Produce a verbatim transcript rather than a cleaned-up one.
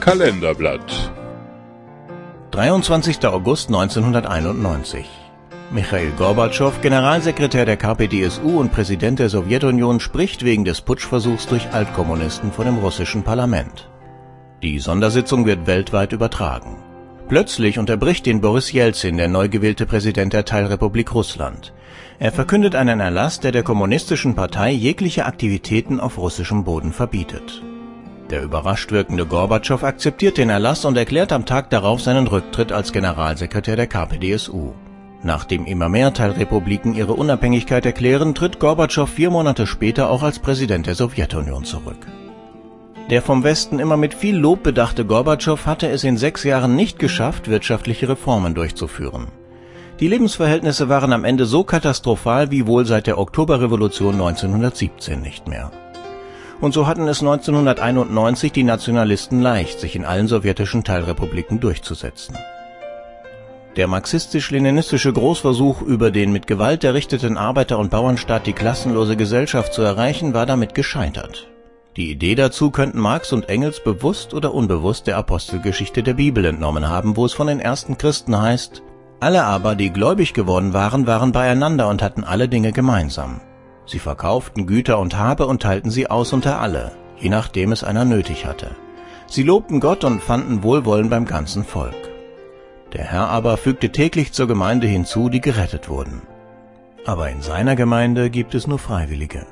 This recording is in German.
Kalenderblatt. dreiundzwanzigster August neunzehnhunderteinundneunzig. Michail Gorbatschow, Generalsekretär der K P D S U und Präsident der Sowjetunion, spricht wegen des Putschversuchs durch Altkommunisten vor dem russischen Parlament. Die Sondersitzung wird weltweit übertragen. Plötzlich unterbricht ihn Boris Jelzin, der neu gewählte Präsident der Teilrepublik Russland. Er verkündet einen Erlass, der der kommunistischen Partei jegliche Aktivitäten auf russischem Boden verbietet. Der überrascht wirkende Gorbatschow akzeptiert den Erlass und erklärt am Tag darauf seinen Rücktritt als Generalsekretär der K P D S U. Nachdem immer mehr Teilrepubliken ihre Unabhängigkeit erklären, tritt Gorbatschow vier Monate später auch als Präsident der Sowjetunion zurück. Der vom Westen immer mit viel Lob bedachte Gorbatschow hatte es in sechs Jahren nicht geschafft, wirtschaftliche Reformen durchzuführen. Die Lebensverhältnisse waren am Ende so katastrophal wie wohl seit der Oktoberrevolution neunzehnhundertsiebzehn nicht mehr. Und so hatten es neunzehnhunderteinundneunzig die Nationalisten leicht, sich in allen sowjetischen Teilrepubliken durchzusetzen. Der marxistisch-leninistische Großversuch, über den mit Gewalt errichteten Arbeiter- und Bauernstaat die klassenlose Gesellschaft zu erreichen, war damit gescheitert. Die Idee dazu könnten Marx und Engels bewusst oder unbewusst der Apostelgeschichte der Bibel entnommen haben, wo es von den ersten Christen heißt: Alle aber, die gläubig geworden waren, waren beieinander und hatten alle Dinge gemeinsam. Sie verkauften Güter und Habe und teilten sie aus unter alle, je nachdem es einer nötig hatte. Sie lobten Gott und fanden Wohlwollen beim ganzen Volk. Der Herr aber fügte täglich zur Gemeinde hinzu, die gerettet wurden. Aber in seiner Gemeinde gibt es nur Freiwillige.